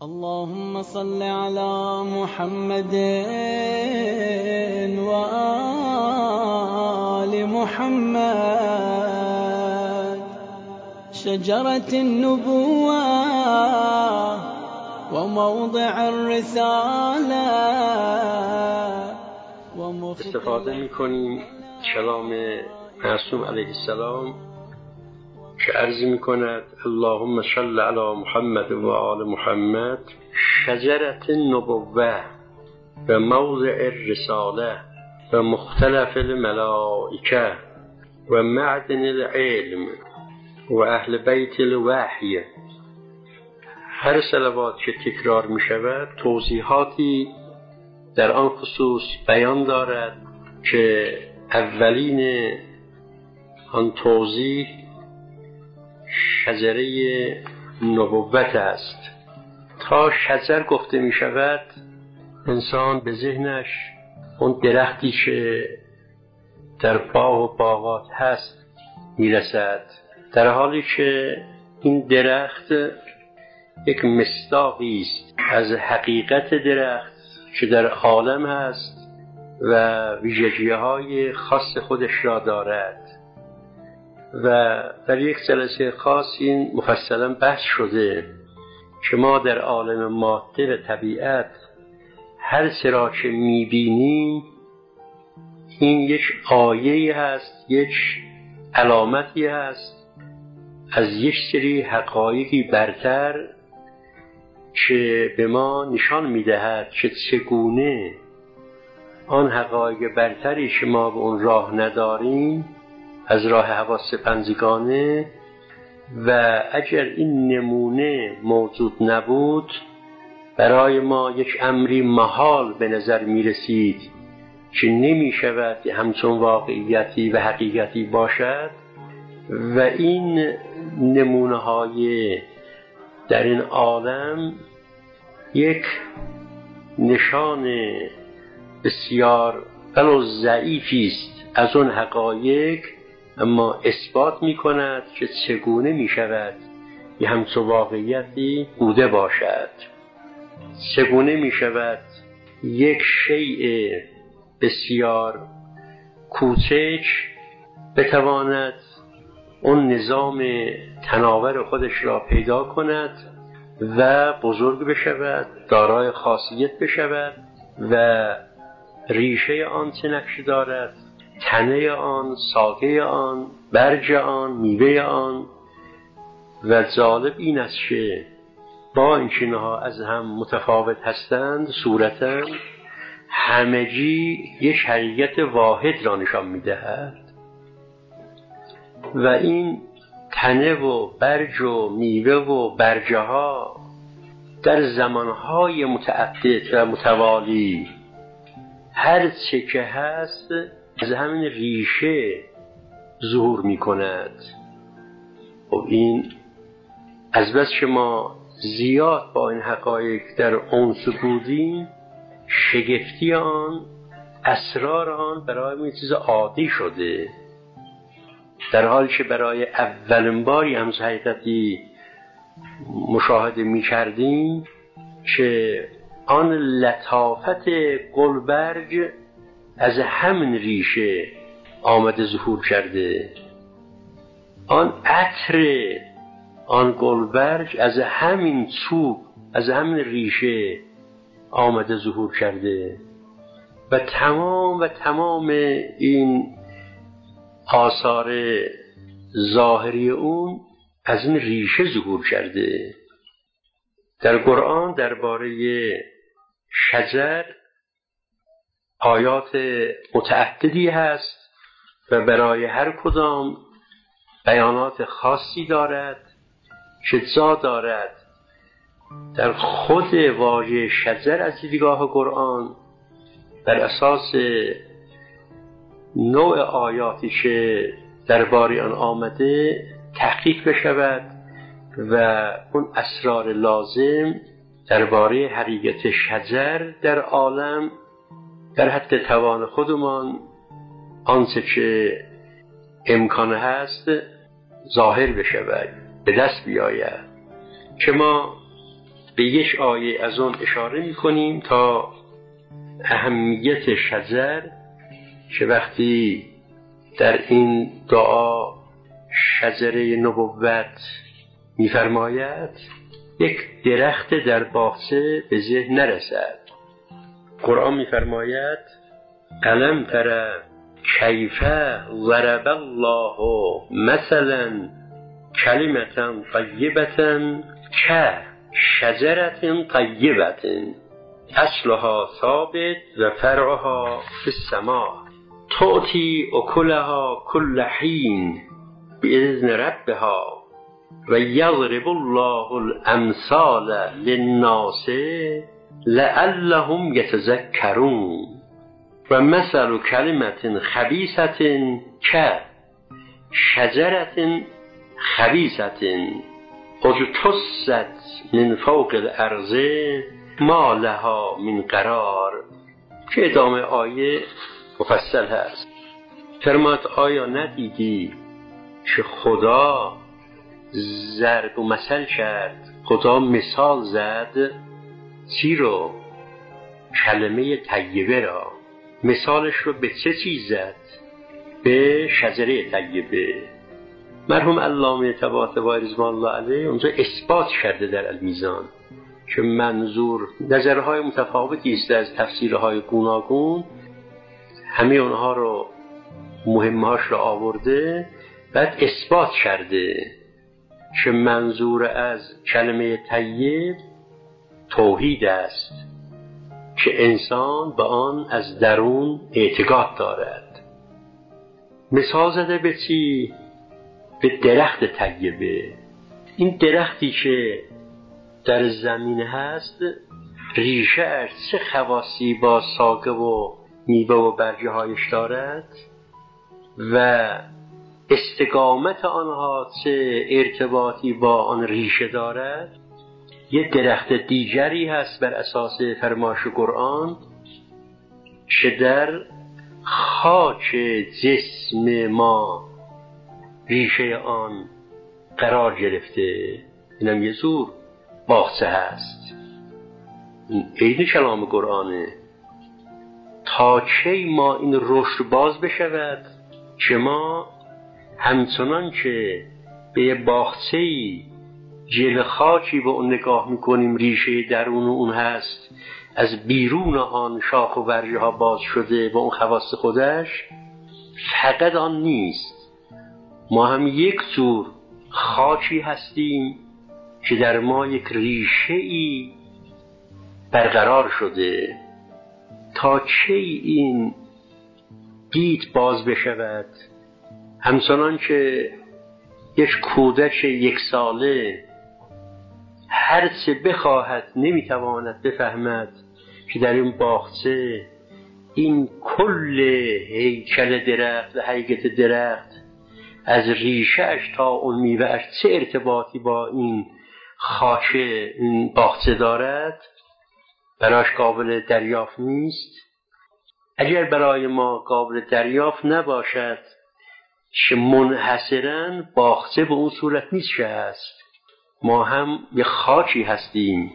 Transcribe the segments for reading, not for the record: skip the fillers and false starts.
اللهم صل على محمد وآل محمد شجرة النبوة وموضع الرسالة. استفاده می‌کنیم کلام معصوم علیه السلام که عرض می‌کند اللهم صل علی محمد و آل محمد شجرة النبوة و موضع الرساله و مختلف الملائکه و معدن العلم و اهل بیت الوحی. هر صلوات که تکرار می شود توضیحاتی در آن خصوص بیان دارد که اولین آن توضیح شجره نبوت است. تا شجر گفته می شود انسان به ذهنش اون درختی که در باغ و باغات هست می رسد، در حالی که این درخت یک مصداقی است از حقیقت درخت که در عالم هست و ویژگی‌های خاص خودش را دارد و در یک جلسه خاص این مفصلا بحث شده که ما در عالم ماده و طبیعت هر چه را که می‌بینیم این یک آیه‌ای هست، یک علامتی هست از یک سری حقایقی برتر که به ما نشان می‌دهد که چگونه آن حقایق برتری که ما به اون راه نداریم از راه حواس پنجگانه و اگر این نمونه موجود نبود برای ما یک امری محال به نظر می‌رسید که نمی‌شود همچون واقعیتی و حقیقتی باشد و این نمونه‌های در این عالم یک نشان بسیار ولو ضعیفی است از اون حقایق، اما اثبات می‌کند که چگونه می‌شود یه همچون واقعیتی بوده باشد، چگونه می‌شود یک شیء بسیار کوچک بتواند اون نظام تناور خودش را پیدا کند و بزرگ بشود، دارای خاصیت بشود و ریشه آن چه نقش دارد، تنه آن، ساقه آن، برگ آن، میوه آن. و جالب این است که با اینکه اینها از هم متفاوت هستند صورتاً همگی یک حقیقت واحد را نشان می‌دهد و این تنه و برگ و میوه و برگه ها در زمانهای متعدد و متوالی هر چه که هست از همین ریشه ظهور می کند. و این از بس که ما زیاد با این حقایق در انس بودیم شگفتی آن، اسرار آن برای ما چیز عادی شده، در حالی که برای اولین باری هم حقیقتی مشاهده می کردیم که آن لطافت گلبرگ از همین ریشه آمده ظهور کرده، آن عطر آن گلبرگ از همین چوب از همین ریشه آمده ظهور کرده و تمام این آثار ظاهری اون از این ریشه ظهور کرده. در قرآن درباره شجر آیات متعددی هست و برای هر کدام بیانات خاصی دارد که جا دارد در خود واژه شجر از دیدگاه قرآن بر اساس نوع آیاتی که درباره آن آمده تحقیق بشود و اون اسرار لازم درباره حقیقت شجر در عالم در حد توان خودمان آنچه که امکان هست ظاهر بشود، به دست بیاید. که ما به یک آیه از اون اشاره میکنیم تا اهمیت شجر، که وقتی در این دعا شجره نبوت میفرماید یک درخت در باغچه به ذهن نرسد. قرآن میفرماید الم تر کیف ضرب الله مثلا کلمة طیبة کشجرة طیبة اصلها ثابت و فرعها فی السماء تؤتی اکلها کل حین باذن ربها و یضرب الله الامثال للناس لعلهم یتذکرون و مثل کلمة خبیثة کشجرة خبیثة اجتثت من فوق الارض ما لها من قرار، که ادامه آیه مفصل هست. فرماد آیا ندیدی که خدا ضرب و مثل کرد، خدا مثال زد چی رو؟ کلمه طیبه را. مثالش رو به چه چیز زد؟ به شجره طیبه. مرحوم علامه طباطبایی رضوان الله علیه اونجا اثبات کرده در المیزان که منظور نظرهای متفاوتی است از تفسیرهای گوناگون، همه اونها رو مهمهاش رو آورده، بعد اثبات کرده که منظور از کلمه طیب توحید است که انسان به آن از درون اعتقاد دارد. مثال زده به چی؟ به درخت طیبه. این درختی که در زمین هست ریشه‌اش چه خواصی با ساقه و میوه و برگه هایش دارد و استقامت آنها چه ارتباطی با آن ریشه دارد. یه درخت دیگری هست بر اساس فرمایش قرآن که در خاک جسم ما ریشه آن قرار گرفته، اینم یه جور باغچه هست. این عین کلام قرآنه. تا کی ما این رشد باز بشود که ما همچنان که به یه باغچه‌ای جل خاکی به اون نگاه میکنیم، ریشه درون اون هست، از بیرون آن شاخ و برگه ها باز شده با اون خواص خودش، فقط آن نیست، ما هم یک جور خاکی هستیم که در ما یک ریشه ای برقرار شده. تا کی این دید باز بشود؟ همچنان که یک کودک 1 ساله هر چه بخواهد نمیتواند بفهمد که در این باغچه این کل هیکل درخت و حقیقت درخت از ریشه‌اش تا اون میوه‌اش چه ارتباطی با این خاک این باغچه دارد، برایش قابل دریافت نیست. اگر برای ما قابل دریافت نباشد که منحصراً باغچه به اون صورت نیست که هست، ما هم یه خاکی هستیم.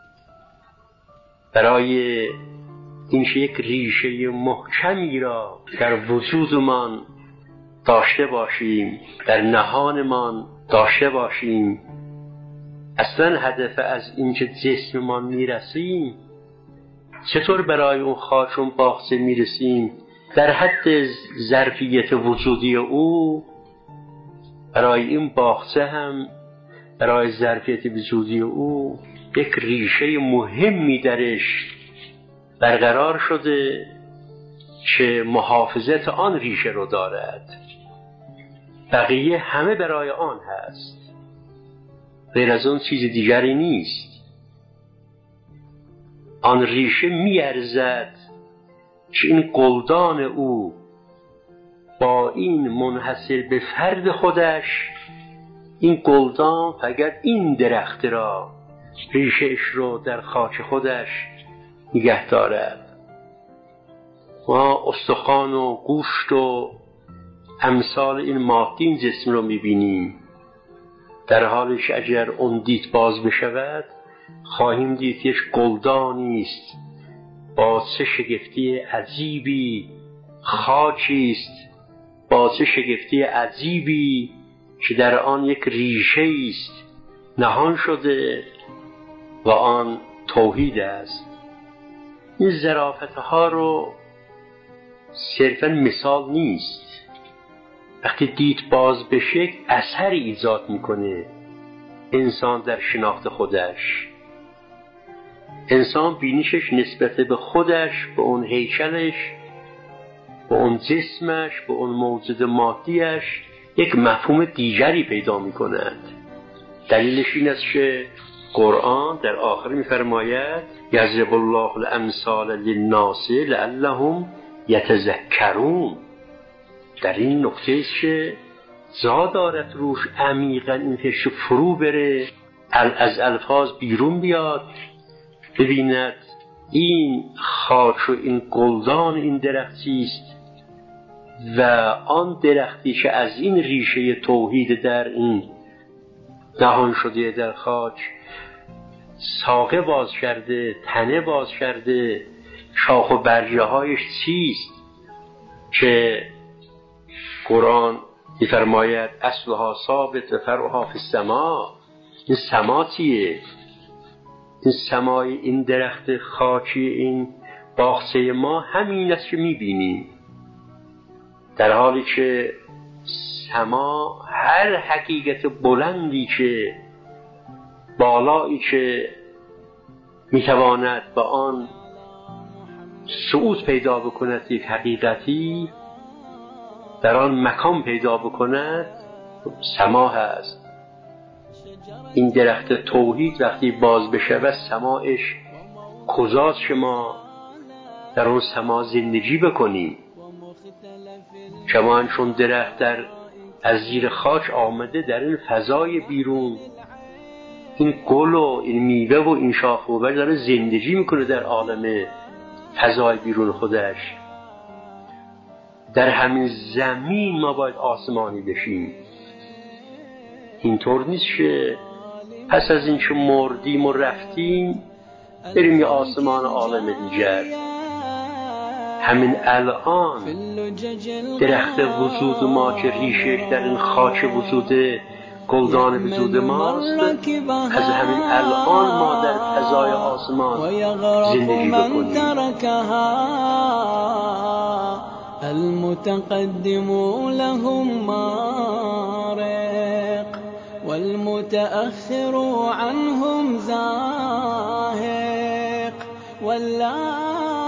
برای اینکه یک ریشه محکمی را در وجودمان داشته باشیم، در نهانمان داشته باشیم، اصلا هدف از اینکه جسممان میرسیم، چطور برای اون خاک اون باغچه میرسیم؟ در حد ظرفیت وجودی او، برای این باغچه هم برای ظرفیت وجودی او یک ریشه مهمی درش برقرار شده که محافظت آن ریشه رو دارد. بقیه همه برای آن هست، غیر از اون چیز دیگری نیست. آن ریشه میارزد که این گلدان او با این منحصر به فرد خودش، این گلدان فقط این درخت را ریشهش رو در خاک خودش نگه دارد. ما استخوان و گوشت و امثال این مادین جسم رو میبینیم، در حالی که اگر اون دید باز بشود خواهیم دید یک گلدانی است با چه شگفتی عجیبی، خاکی است با چه شگفتی عجیبی که در آن یک ریشه است نهان شده و آن توحید است. این ظرافت‌ها رو صرفاً مثال نیست، وقتی دید باز بشه یک اثری ایجاد میکنه انسان در شناخت خودش. انسان بینشش نسبت به خودش، به اون هیکلش، به اون جسمش، به اون موجود مادیش یک مفهوم دیگری پیدا میکند. دلیلش این است که قرآن در آخر میفرماید یضرب الله الامثال للناس لعلهم یتذکرون. در این نکته است که جا دارد روش عمیقا این فکر فرو بره، از الفاظ بیرون بیاد، ببیند این خاک و این گلدان این درختی است و آن درختی که از این ریشه توحید در این نهان شده در خاک ساقه باز کرده، تنه باز کرده، شاخ و برگه هایش چیست که قرآن می‌فرماید اصلها ثابت و فرعها فی السماء. این سما چیه؟ این سمای این درخت خاکی این باغچه ما همین است که می‌بینیم، در حالی که سما هر حقیقت بلندی که بالایی که میتواند با آن صعود پیدا بکند، یک حقیقتی در آن مکان پیدا بکند، سما هست. این درخت توحید وقتی باز بشه و سماش کجاست شما در اون سما زندگی بکنیم؟ شما چون درخت در از زیر خاک آمده در این فضای بیرون، این گل و این میوه و این شاخه و بر داره زندگی میکنه در عالم فضای بیرون خودش. در همین زمین ما باید آسمانی بشیم. اینطور نیست که پس از این که مردیم و رفتیم بریم یه آسمان عالم دیگر. همین الان درخت وجود ما که ریشش در این خاک وجود گلدان وجود ماست، از همین الان ما در فضای آسمان زندگی بکنیم. المتقدم لهم مارق والمتأخر عنهم زاهق والله